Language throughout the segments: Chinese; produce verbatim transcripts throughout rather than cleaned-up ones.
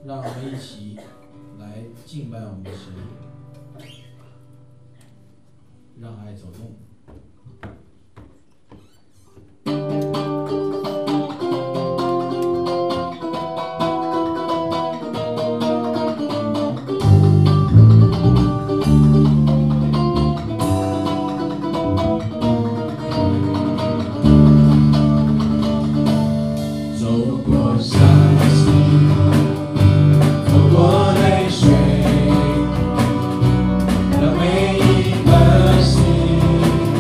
让我们一起来敬拜我们的神，让爱走动。 让每一颗心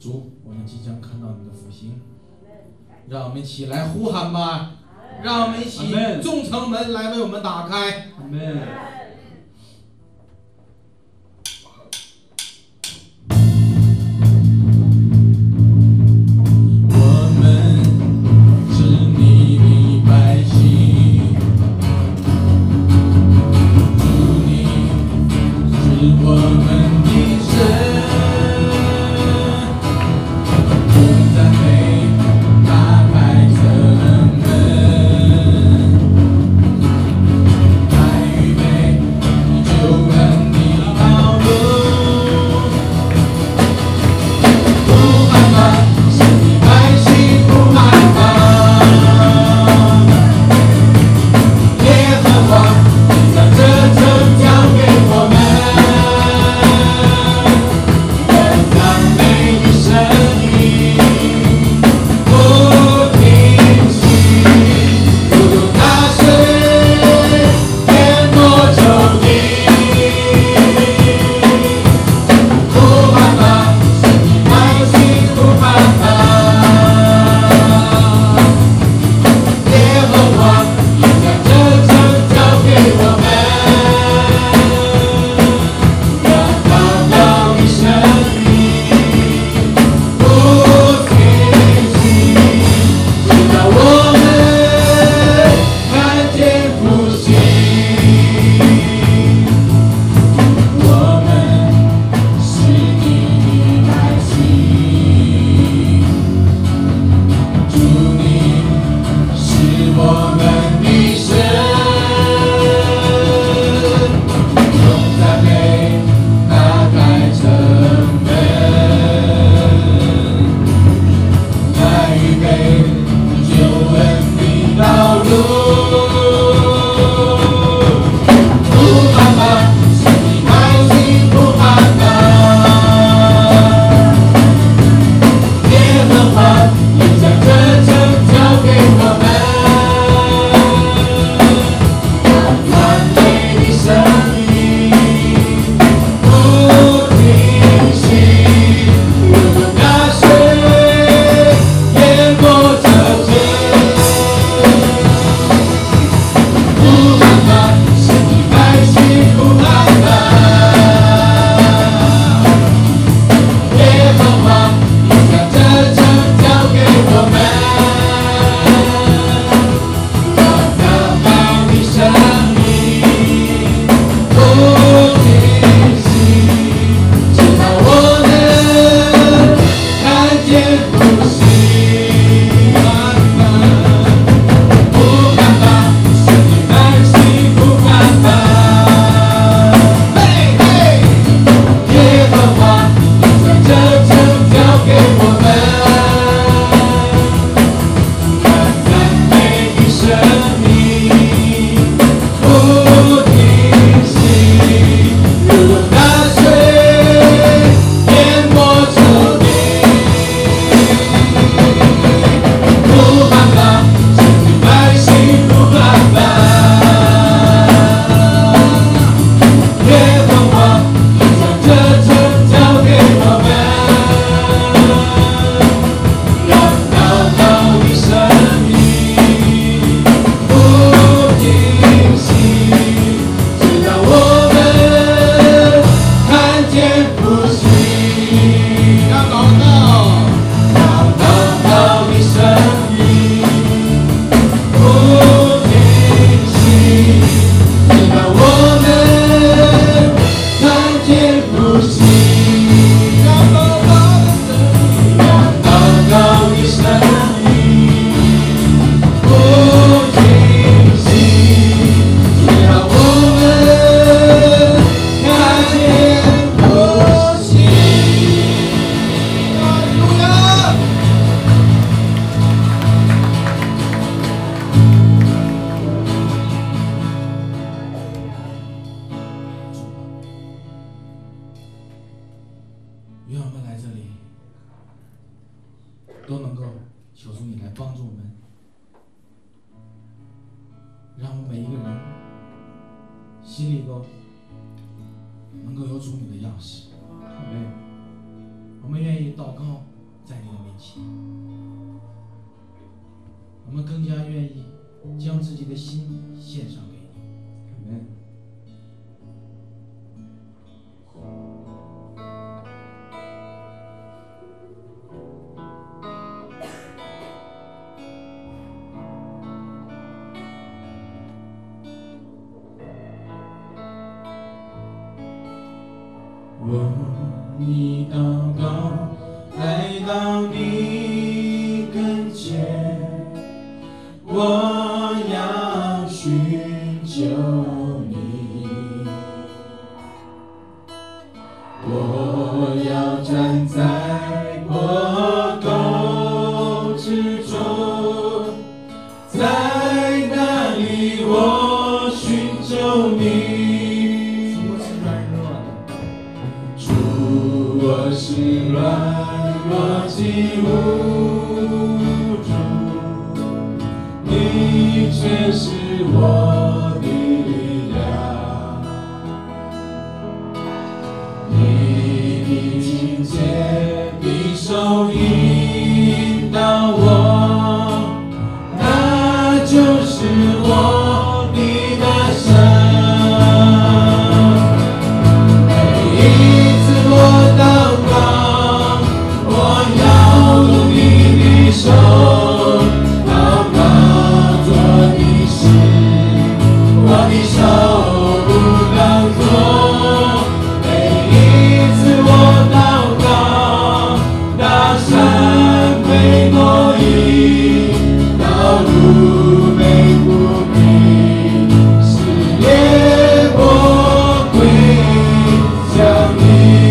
主，我们即将看到你的复兴，让我们一起来呼喊吧，让我们一起众城门来为我们打开。 阿门。 我们是你的百姓，主你是我们的神。赞美，打开城门，来预备救恩的道路。不害怕，神的百姓不害怕。耶和华已将这城交给我们，愿赞美的神。能够有主你的样式，我们愿意祷告， 前，我们更加愿意将自己的心献上给你。阿们。我以祷告来到你跟前，我要寻求你，我要站在破口之中，在那里我寻求你。我是软弱极无助，你却是我的力量。你的亲切的手引导我，那就是我的神。手祷告做的事，我的手不能做。每一次我祷告，大山被挪移，道路被铺平，是烈火归向你。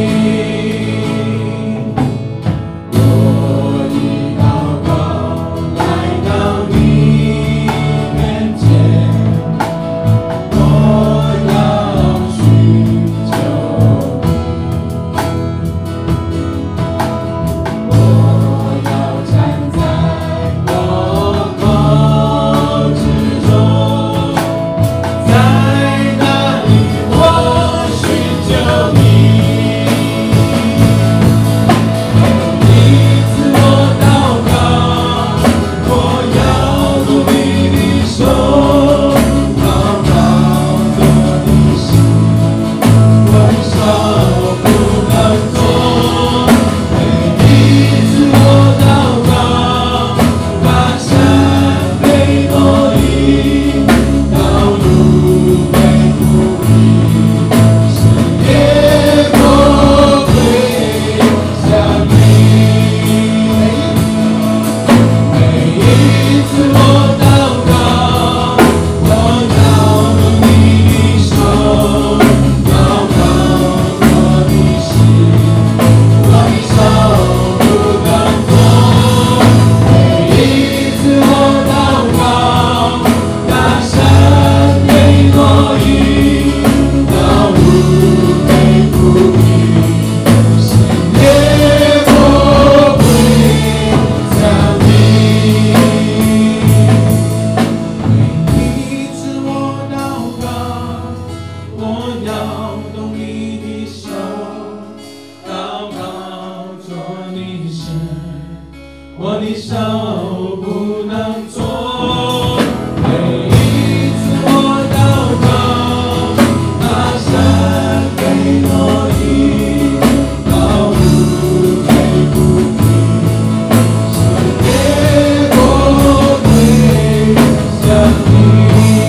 我的手不能做，每一次我祷告，大山被挪移，道路被铺平，是烈火归向你。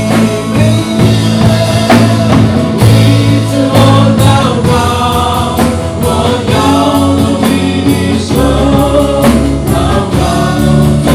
每一次我祷告，我要努力地说。祷告。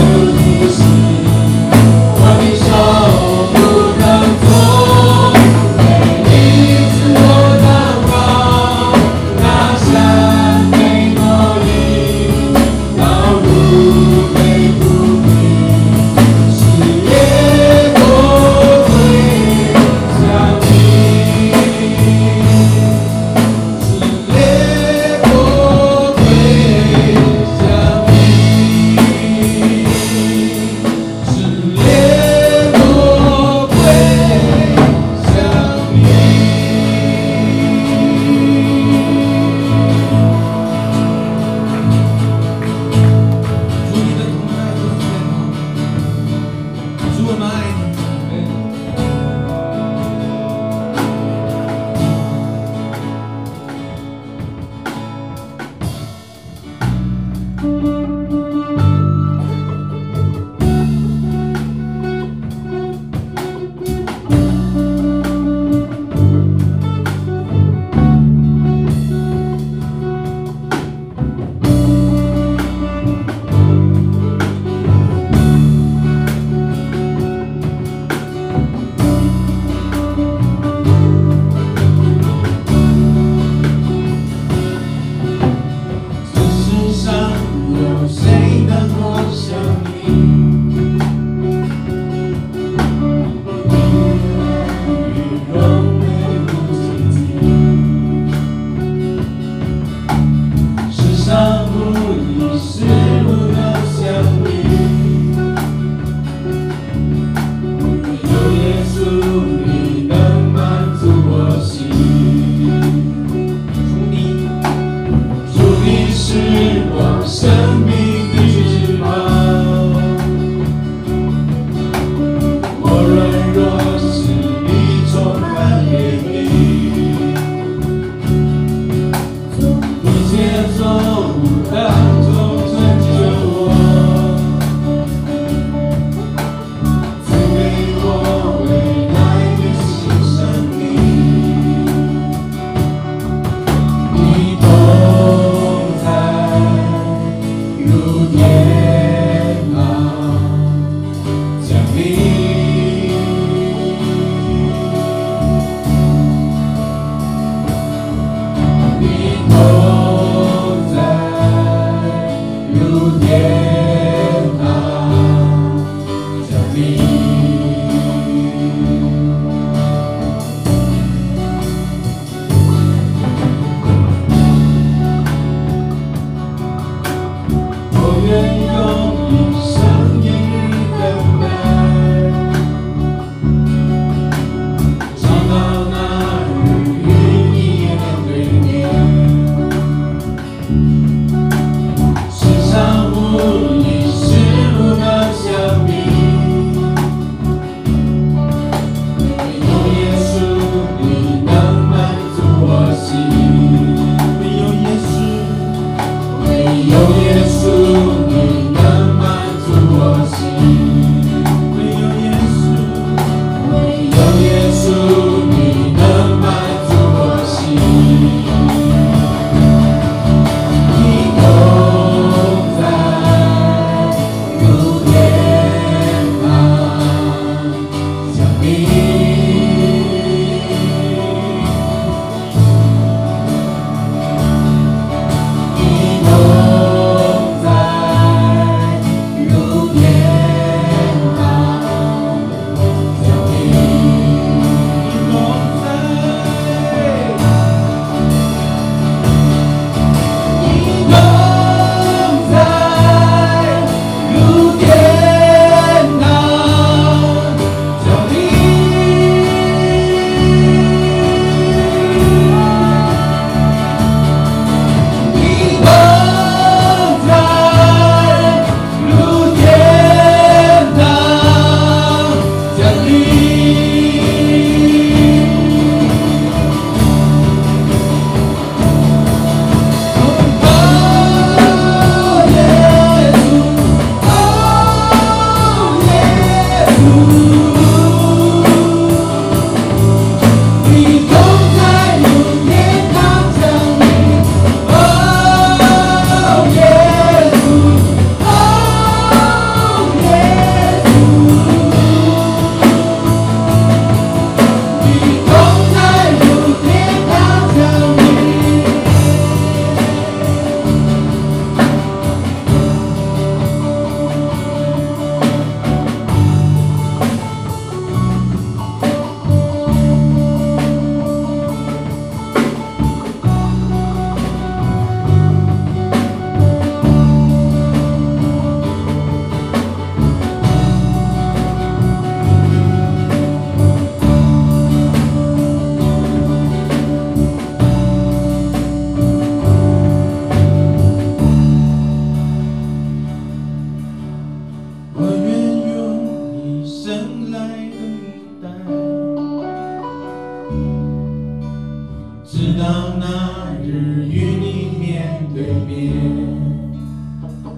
直到那日与你面对面。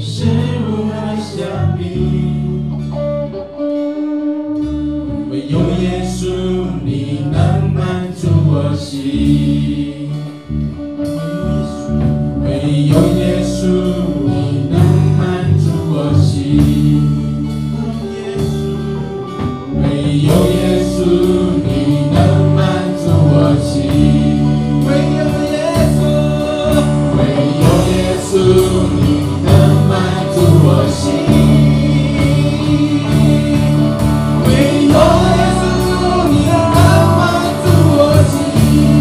是无法相比，唯有耶稣你能满足我心，唯有耶稣你能满足我心，唯有耶稣你能满足我心，唯有耶稣，唯有耶稣你能满足我心，唯有耶稣你能满足我心。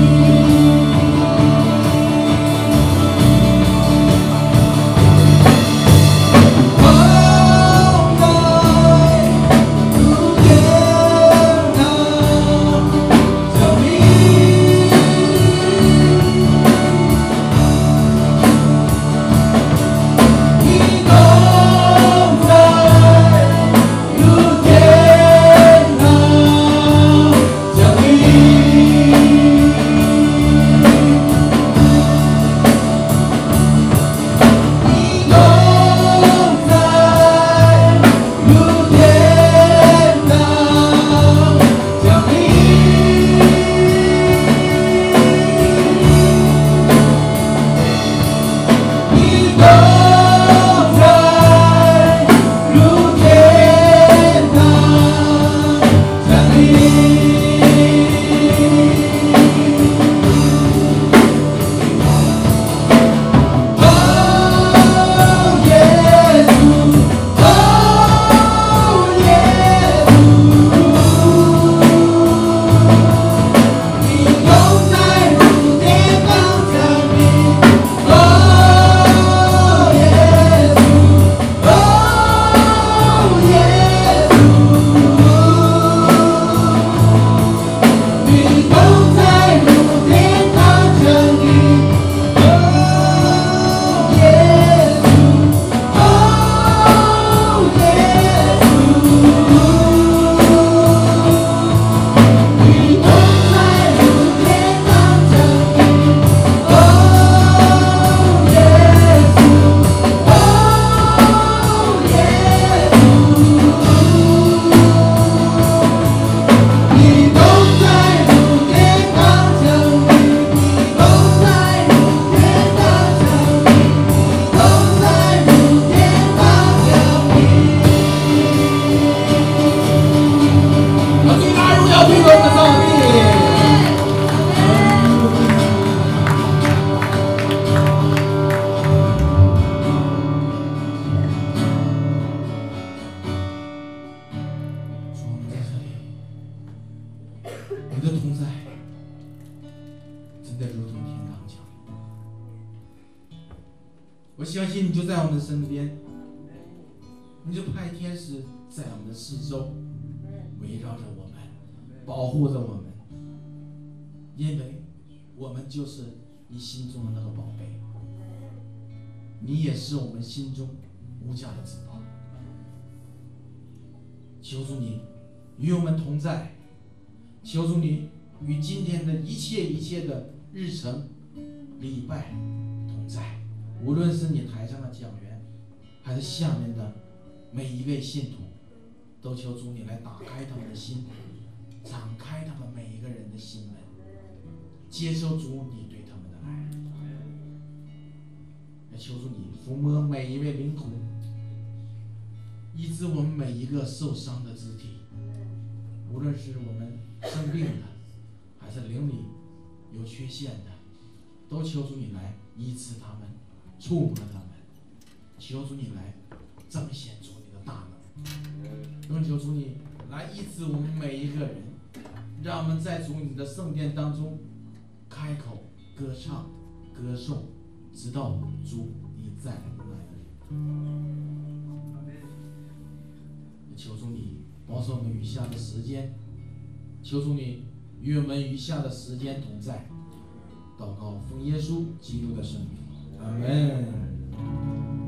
我相信你就在我们的身边，你就派天使在我们的四周围绕着我们，保护着我们，因为我们就是你心中的那个宝贝，你也是我们心中无价的至宝。求主你与我们同在，求主你与今天的一切一切的日程礼拜同在，无论是你台上的讲员，还是下面的每一位信徒，都求主你来打开他们的心，敞开他们每一个人的心门，接受主你对他们的爱。也求主你抚摸每一位灵魂，医治我们每一个受伤的肢体，无论是我们生病的，还是灵里有缺陷的，都求主你来医治他们，触摸他们，求主你来彰显出你的大能，更求主你来医治我们每一个人，让我们在主你的圣殿当中开口歌唱歌颂，直到主你再来的那一日。求主你保守我们余下的时间，求主你与我们余下的时间同在。祷告奉耶稣基督的圣名，阿门。